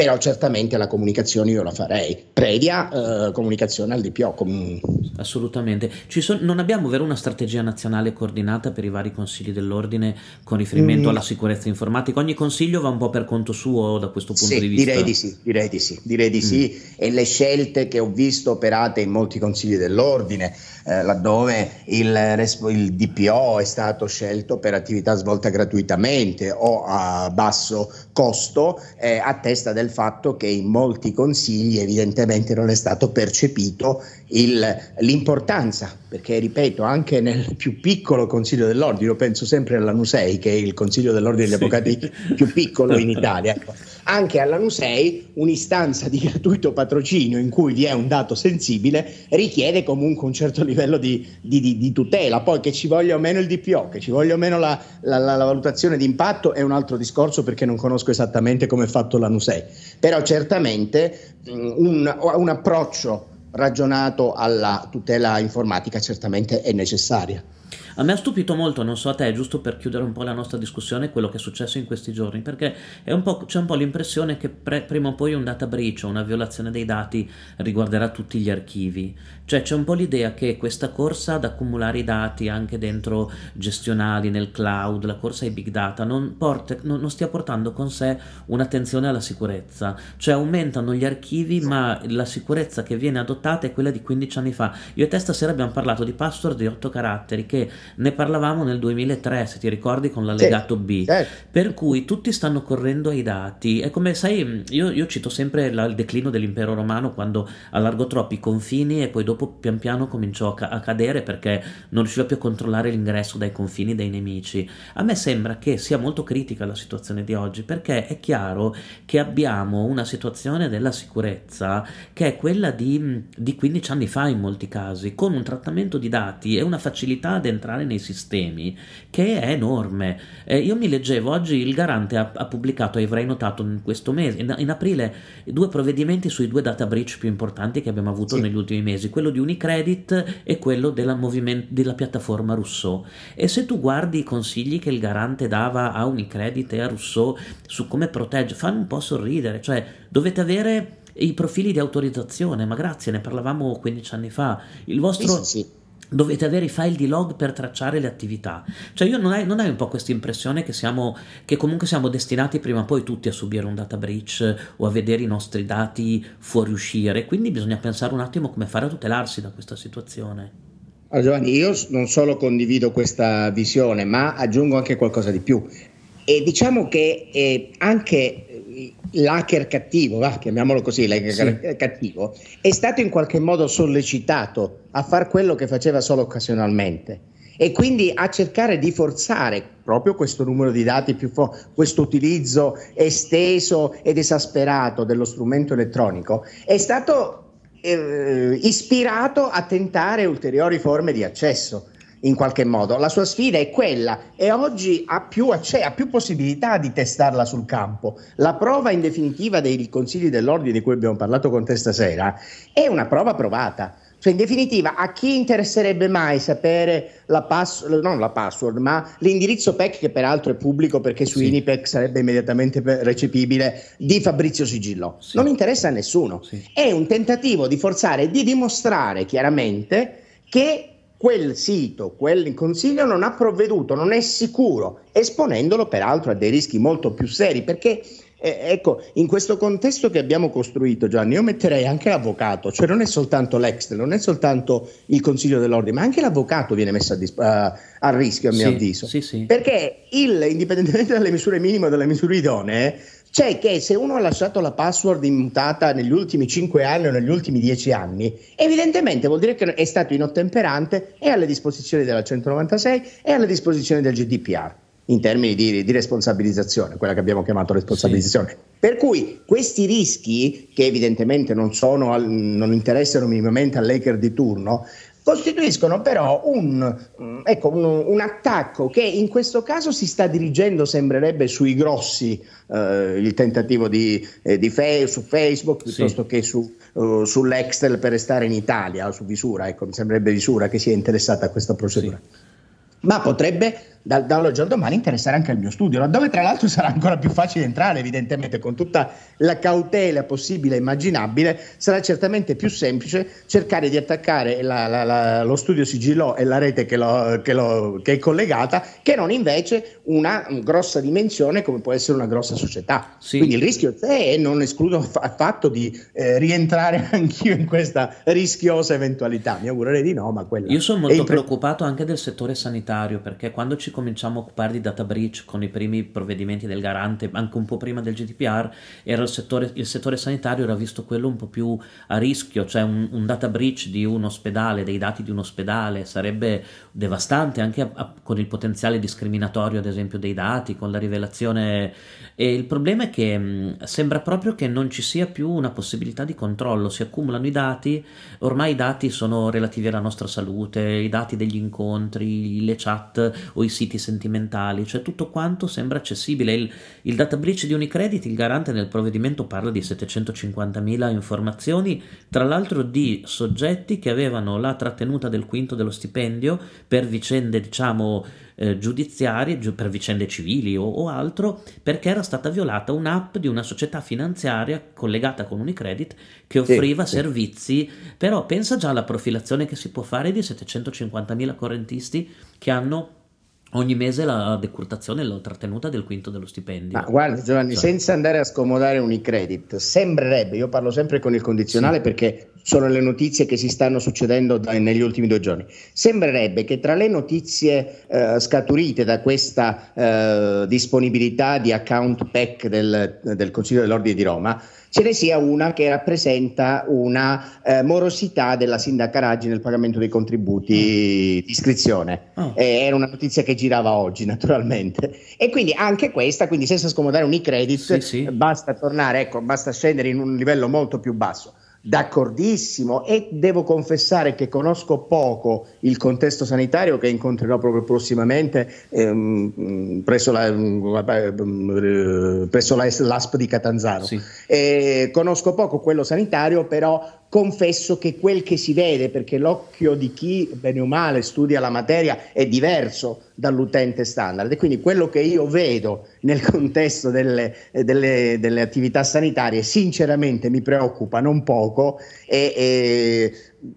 però certamente la comunicazione io la farei, previa eh, comunicazione al D P O. Com- Assolutamente. Ci son- non abbiamo vero una strategia nazionale coordinata per i vari consigli dell'ordine con riferimento Mm, alla sicurezza informatica? Ogni consiglio va un po' per conto suo da questo punto di Sì, vista? direi di sì, direi di sì, direi di Mm. sì, e le scelte che ho visto operate in molti consigli dell'ordine, eh, laddove il, res- il D P O è stato scelto per attività svolte gratuitamente o a basso costo, eh, attesta del fatto che in molti consigli evidentemente non è stato percepito il- l'importanza, perché ripeto, anche nel più piccolo consiglio dell'ordine, io penso sempre alla NUSEI, che è il consiglio dell'ordine degli Sì. avvocati più piccolo in Italia, ecco. Anche alla NUSEI un'istanza di gratuito patrocinio in cui vi è un dato sensibile richiede comunque un certo livello di, di, di, di tutela. Poi che ci voglia o meno il D P O, che ci voglia o meno la, la, la, la valutazione di impatto è un altro discorso, perché non conosco esattamente come è fatto la NUSEI, però certamente mh, un, un approccio ragionato alla tutela informatica certamente è necessaria. A me ha stupito molto, non so a te, giusto per chiudere un po' la nostra discussione, quello che è successo in questi giorni, perché è un po', c'è un po' l'impressione che pre- prima o poi un data breach o una violazione dei dati riguarderà tutti gli archivi. Cioè c'è un po' l'idea che questa corsa ad accumulare i dati anche dentro gestionali, nel cloud, la corsa ai big data, non, porta, non, non stia portando con sé un'attenzione alla sicurezza. Cioè aumentano gli archivi, ma la sicurezza che viene adottata è quella di quindici anni fa. Io e te stasera abbiamo parlato di password di otto caratteri, che ne parlavamo nel duemilatré, se ti ricordi, con l'allegato Sì, B, certo. per cui tutti stanno correndo ai dati. È come, sai, io, io cito sempre la- il declino dell'impero romano, quando allargò troppi confini e poi dopo pian piano cominciò a, ca- a cadere perché non riusciva più a controllare l'ingresso dai confini dei nemici. A me sembra che sia molto critica la situazione di oggi, perché è chiaro che abbiamo una situazione della sicurezza che è quella di, di quindici anni fa in molti casi, con un trattamento di dati e una facilità ad entrare nei sistemi che è enorme. Eh, io mi leggevo oggi, il Garante ha, ha pubblicato, e avrai notato in questo mese, in, in aprile, due provvedimenti sui due data breach più importanti che abbiamo avuto Sì. negli ultimi mesi, quello di Unicredit e quello della, moviment- della piattaforma Rousseau. E se tu guardi i consigli che il Garante dava a Unicredit e a Rousseau su come proteggere, fanno un po' sorridere, cioè dovete avere i profili di autorizzazione, ma grazie, ne parlavamo quindici anni fa, il Sì, vostro... sì, sì. Dovete avere i file di log per tracciare le attività. Cioè io non hai, non hai un po' questa impressione che siamo, che comunque siamo destinati prima o poi tutti a subire un data breach o a vedere i nostri dati fuoriuscire, quindi bisogna pensare un attimo come fare a tutelarsi da questa situazione. Allora, Giovanni, io s- non solo condivido questa visione, ma aggiungo anche qualcosa di più. E diciamo che eh, anche eh, l'hacker cattivo, va, chiamiamolo così, l'hacker Sì, cattivo, è stato in qualche modo sollecitato a far quello che faceva solo occasionalmente, e quindi a cercare di forzare proprio questo numero di dati più fo- questo utilizzo esteso ed esasperato dello strumento elettronico, è stato eh, ispirato a tentare ulteriori forme di accesso. In qualche modo la sua sfida è quella, e oggi ha più, acce- ha più possibilità di testarla sul campo. La prova in definitiva dei consigli dell'ordine di cui abbiamo parlato con te stasera è una prova provata. Cioè, in definitiva, a chi interesserebbe mai sapere la pass- non la password, ma l'indirizzo P E C, che peraltro è pubblico perché su sì, Inipec sarebbe immediatamente pe- recepibile, di Fabrizio Sigillò? sì, Non interessa a nessuno. sì. È un tentativo di forzare e di dimostrare chiaramente che quel sito, quel consiglio non ha provveduto, non è sicuro, esponendolo peraltro a dei rischi molto più seri, perché eh, ecco, in questo contesto che abbiamo costruito, Gianni, io metterei anche l'avvocato, cioè non è soltanto l'ex, non è soltanto il consiglio dell'ordine, ma anche l'avvocato viene messo a, dis- a, a rischio, a mio Sì, avviso, sì, sì. perché il, indipendentemente dalle misure minime o dalle misure idonee, c'è che se uno ha lasciato la password immutata negli ultimi cinque anni o negli ultimi dieci anni, evidentemente vuol dire che è stato inottemperante, è alle disposizioni della centonovantasei e alle disposizioni del G D P R in termini di, di responsabilizzazione, quella che abbiamo chiamato responsabilizzazione. Sì. Per cui questi rischi, che evidentemente non, sono, non interessano minimamente all'hacker di turno, costituiscono però un, ecco, un, un attacco che in questo caso si sta dirigendo, sembrerebbe, sui grossi, eh, il tentativo di, eh, di fe- su Facebook piuttosto sì. che su, uh, sull'Extel per restare in Italia, o su Visura, ecco, mi sembrerebbe Visura che sia interessata a questa procedura. Sì. Ma potrebbe da, dall'oggi al domani interessare anche al mio studio, dove tra l'altro sarà ancora più facile entrare, evidentemente con tutta la cautela possibile e immaginabile. Sarà certamente più semplice cercare di attaccare la, la, la, lo studio sigillo e la rete che, lo, che, lo, che è collegata, che non invece una grossa dimensione come può essere una grossa società. Sì. Quindi il rischio c'è e non escludo affatto di eh, rientrare anch'io in questa rischiosa eventualità. Mi augurerei di no, ma quella io sono molto impre- preoccupato anche del settore sanitario, perché quando ci cominciamo a occupare di data breach con i primi provvedimenti del garante, anche un po' prima del G D P R, era il settore, il settore sanitario era visto quello un po' più a rischio, cioè un, un data breach di un ospedale, dei dati di un ospedale sarebbe devastante, anche a, a, con il potenziale discriminatorio ad esempio dei dati, con la rivelazione. E il problema è che mh, sembra proprio che non ci sia più una possibilità di controllo, si accumulano i dati, ormai i dati sono relativi alla nostra salute, i dati degli incontri, le chat o i siti sentimentali, cioè tutto quanto sembra accessibile. Il, il data breach di Unicredit, il garante nel provvedimento parla di settecentocinquantamila informazioni, tra l'altro di soggetti che avevano la trattenuta del quinto dello stipendio per vicende diciamo eh, giudiziarie, gi- per vicende civili o, o altro, perché era stata violata un'app di una società finanziaria collegata con Unicredit che offriva sì, servizi, sì. Però pensa già alla profilazione che si può fare di settecentocinquantamila correntisti che hanno ogni mese la decurtazione e la trattenuta del quinto dello stipendio. Ma guarda Giovanni, cioè, senza andare a scomodare Unicredit, sembrerebbe, io parlo sempre con il condizionale sì. perché sono le notizie che si stanno succedendo da, negli ultimi due giorni, sembrerebbe che tra le notizie eh, scaturite da questa eh, disponibilità di account P E C del, del Consiglio dell'Ordine di Roma ce ne sia una che rappresenta una eh, morosità della sindaca Raggi nel pagamento dei contributi oh. di iscrizione. Oh. Eh, era una notizia che girava oggi naturalmente, e quindi anche questa, quindi senza scomodare Unicredit, sì, sì. basta tornare, ecco, basta scendere in un livello molto più basso. D'accordissimo, e devo confessare che conosco poco il contesto sanitario, che incontrerò proprio prossimamente ehm, presso, la, presso la, l'A S P di Catanzaro. Sì. Eh, conosco poco quello sanitario, però confesso che quel che si vede, perché l'occhio di chi bene o male studia la materia è diverso dall'utente standard, e quindi quello che io vedo nel contesto delle, delle, delle attività sanitarie sinceramente mi preoccupa non poco, e, e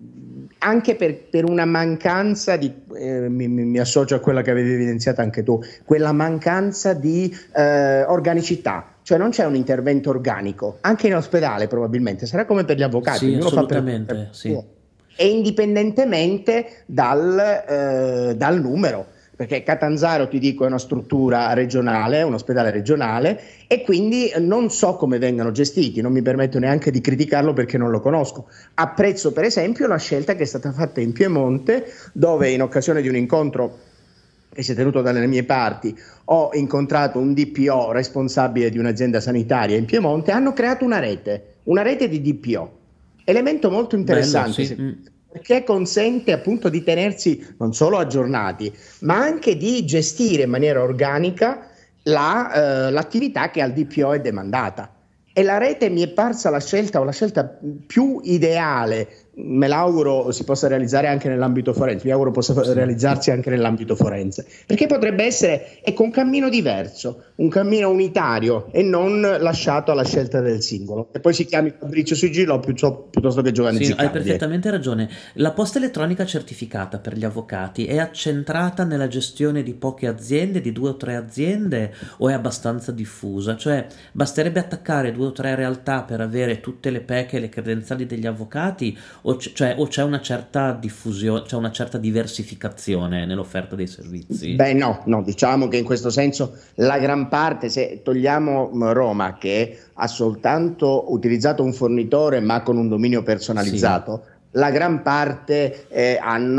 anche per, per una mancanza di, eh, mi, mi associo a quella che avevi evidenziato anche tu, quella mancanza di eh, organicità. Cioè non c'è un intervento organico, anche in ospedale probabilmente, sarà come per gli avvocati. Sì, assolutamente, fa per, sì. E indipendentemente dal, eh, dal numero, perché Catanzaro, ti dico, è una struttura regionale, un ospedale regionale, e quindi non so come vengano gestiti, non mi permetto neanche di criticarlo perché non lo conosco. Apprezzo per esempio la scelta che è stata fatta in Piemonte, dove in occasione di un incontro che si è tenuto dalle mie parti, ho incontrato un D P O responsabile di un'azienda sanitaria in Piemonte, hanno creato una rete, una rete di D P O, elemento molto interessante. Bello, sì. Perché consente appunto di tenersi non solo aggiornati, ma anche di gestire in maniera organica la, eh, l'attività che al D P O è demandata. E la rete mi è parsa la scelta o la scelta più ideale, me l'auguro si possa realizzare anche nell'ambito forense, mi auguro possa realizzarsi anche nell'ambito forense, perché potrebbe essere, ecco, un cammino diverso, un cammino unitario e non lasciato alla scelta del singolo. E poi si chiami Fabrizio Sigillo piuttosto che Giovanni sì, Ziccardi. Hai perfettamente ragione. La posta elettronica certificata per gli avvocati è accentrata nella gestione di poche aziende, di due o tre aziende, o è abbastanza diffusa? Cioè basterebbe attaccare due o tre realtà per avere tutte le P E C e le credenziali degli avvocati, o, c- cioè, o c'è una certa diffusione, c'è una certa diversificazione nell'offerta dei servizi? Beh no, no, diciamo che in questo senso la gran parte, se togliamo Roma che ha soltanto utilizzato un fornitore ma con un dominio personalizzato, sì. La gran parte eh,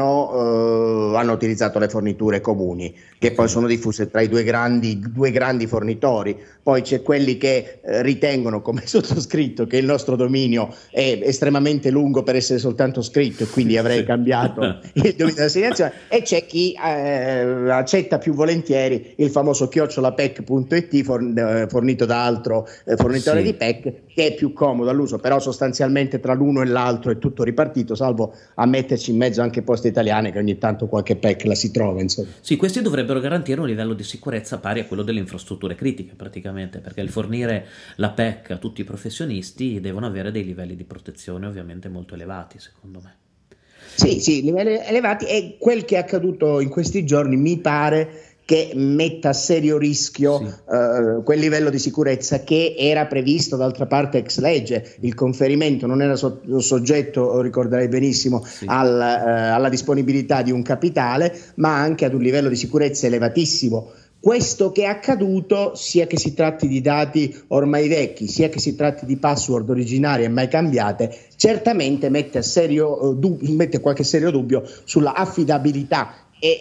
hanno, eh, hanno utilizzato le forniture comuni, che poi sono diffuse tra i due grandi, due grandi fornitori. Poi c'è quelli che eh, ritengono, come sottoscritto, che il nostro dominio è estremamente lungo per essere soltanto scritto e quindi avrei cambiato il dominio dell'assegnazione, e c'è chi eh, accetta più volentieri il famoso chiocciola P E C punto it for, fornito da altro eh, fornitore sì. di P E C, che è più comodo all'uso, però sostanzialmente tra l'uno e l'altro è tutto ripartito. partito, salvo a metterci in mezzo anche poste italiane, che ogni tanto qualche P E C la si trova, insomma. Sì, questi dovrebbero garantire un livello di sicurezza pari a quello delle infrastrutture critiche praticamente, perché il fornire la P E C a tutti i professionisti devono avere dei livelli di protezione ovviamente molto elevati, secondo me. Sì, sì, livelli elevati, e quel che è accaduto in questi giorni mi pare che metta a serio rischio sì. uh, quel livello di sicurezza che era previsto d'altra parte ex legge. Il conferimento non era so- soggetto, ricorderei benissimo, sì. al, uh, alla disponibilità di un capitale, ma anche ad un livello di sicurezza elevatissimo. Questo che è accaduto, sia che si tratti di dati ormai vecchi, sia che si tratti di password originarie mai cambiate, certamente mette, a serio, uh, dub- mette qualche serio dubbio sulla affidabilità e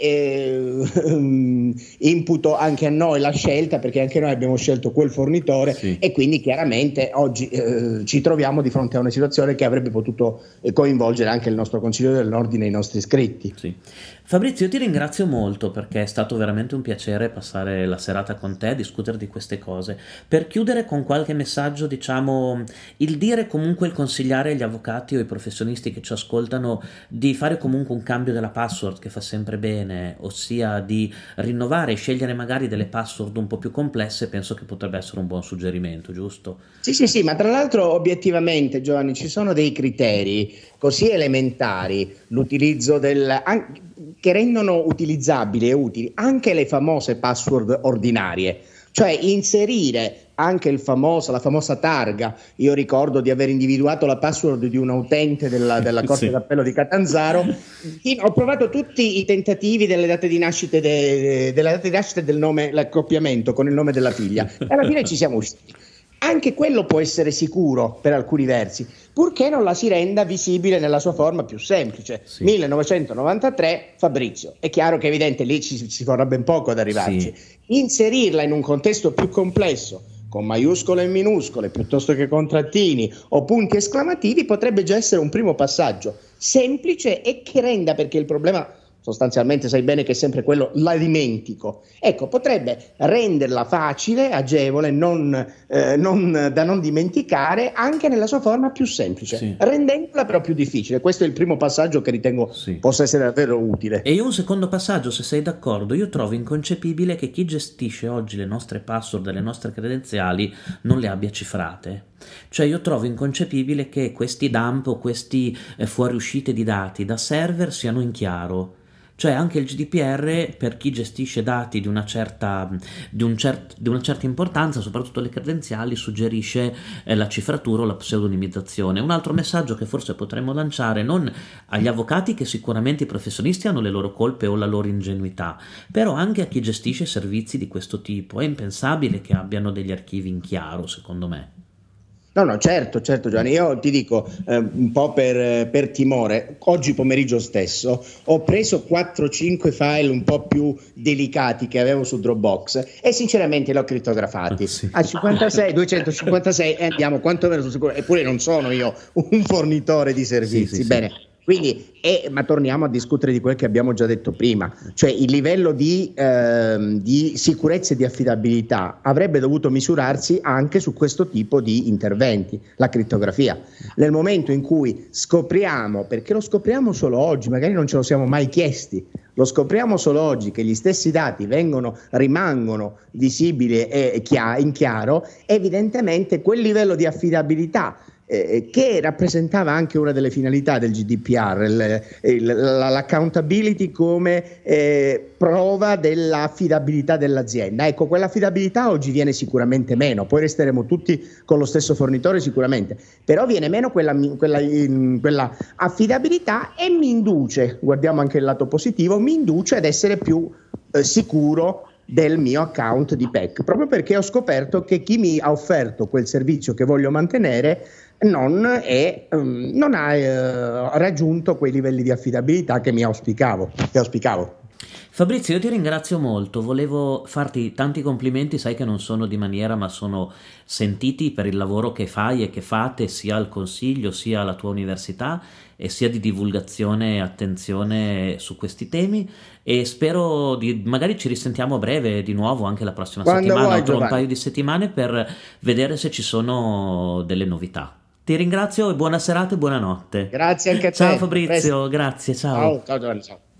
eh, imputo anche a noi la scelta, perché anche noi abbiamo scelto quel fornitore sì. e quindi chiaramente oggi eh, ci troviamo di fronte a una situazione che avrebbe potuto eh, coinvolgere anche il nostro Consiglio dell'Ordine e i nostri iscritti. Sì. Fabrizio, io ti ringrazio molto perché è stato veramente un piacere passare la serata con te a discutere di queste cose. Per chiudere con qualche messaggio, diciamo, il dire comunque, il consigliare agli avvocati o ai professionisti che ci ascoltano di fare comunque un cambio della password che fa sempre bene, ossia di rinnovare e scegliere magari delle password un po' più complesse, penso che potrebbe essere un buon suggerimento, giusto? Sì, sì, sì, ma tra l'altro obiettivamente, Giovanni, ci sono dei criteri così elementari, l'utilizzo del... che rendono utilizzabili e utili anche le famose password ordinarie, cioè inserire anche il famoso, la famosa targa. Io ricordo di aver individuato la password di un utente della, della Corte sì. d'Appello di Catanzaro. Ho provato tutti i tentativi delle date di nascita, de, delle date di nascita del nome, l'accoppiamento con il nome della figlia, e alla fine ci siamo usciti. Anche quello può essere sicuro per alcuni versi, purché non la si renda visibile nella sua forma più semplice. Sì. millenovecentonovantatré Fabrizio. È chiaro che evidente lì ci, ci vorrà ben poco ad arrivarci. Sì. Inserirla in un contesto più complesso, con maiuscole e minuscole piuttosto che con trattini o punti esclamativi, potrebbe già essere un primo passaggio semplice e che renda, perché il problema sostanzialmente sai bene che è sempre quello, la dimentico. Ecco, potrebbe renderla facile, agevole, non, eh, non, da non dimenticare, anche nella sua forma più semplice, sì. rendendola però più difficile. Questo è il primo passaggio che ritengo sì. possa essere davvero utile. E io un secondo passaggio, se sei d'accordo. Io trovo inconcepibile che chi gestisce oggi le nostre password e le nostre credenziali non le abbia cifrate. Cioè io trovo inconcepibile che questi dump o questi eh, fuoriuscite di dati da server siano in chiaro. Cioè anche il G D P R, per chi gestisce dati di una certa, di un cert, di una certa importanza, soprattutto le credenziali, suggerisce eh, la cifratura o la pseudonimizzazione. Un altro messaggio che forse potremmo lanciare, non agli avvocati, che sicuramente i professionisti hanno le loro colpe o la loro ingenuità, però anche a chi gestisce servizi di questo tipo. È impensabile che abbiano degli archivi in chiaro, secondo me. No, no, certo, certo Giovanni, io ti dico eh, un po' per, per timore, oggi pomeriggio stesso ho preso quattro cinque file un po' più delicati che avevo su Dropbox e sinceramente li ho crittografati sì. a cinquantasei, duecentocinquantasei e andiamo quantomeno sul sicuro, eppure non sono io un fornitore di servizi, sì, sì, bene. Sì. Quindi, eh, ma torniamo a discutere di quel che abbiamo già detto prima, cioè il livello di, eh, di sicurezza e di affidabilità avrebbe dovuto misurarsi anche su questo tipo di interventi, la crittografia. Nel momento in cui scopriamo, perché lo scopriamo solo oggi, magari non ce lo siamo mai chiesti, lo scopriamo solo oggi che gli stessi dati vengono, rimangono visibili e chia- in chiaro, evidentemente quel livello di affidabilità Eh, che rappresentava anche una delle finalità del G D P R, il, il, l'accountability come eh, prova dell'affidabilità dell'azienda. Ecco, quell'affidabilità oggi viene sicuramente meno, poi resteremo tutti con lo stesso fornitore sicuramente, però viene meno quella, quella, quella affidabilità e mi induce, guardiamo anche il lato positivo, mi induce ad essere più eh, sicuro del mio account di P E C, proprio perché ho scoperto che chi mi ha offerto quel servizio che voglio mantenere non, è, um, non ha uh, raggiunto quei livelli di affidabilità che mi auspicavo, che auspicavo. Fabrizio, io ti ringrazio molto, volevo farti tanti complimenti, sai che non sono di maniera ma sono sentiti per il lavoro che fai e che fate sia al Consiglio sia alla tua università e sia di divulgazione e attenzione su questi temi, e spero di magari ci risentiamo a breve di nuovo anche la prossima Quando settimana vuoi, o tra un Giovanni. paio di settimane per vedere se ci sono delle novità. Ti ringrazio e buona serata e buonanotte. Grazie anche a te. Ciao Fabrizio, grazie, ciao. Ciao, ciao, ciao.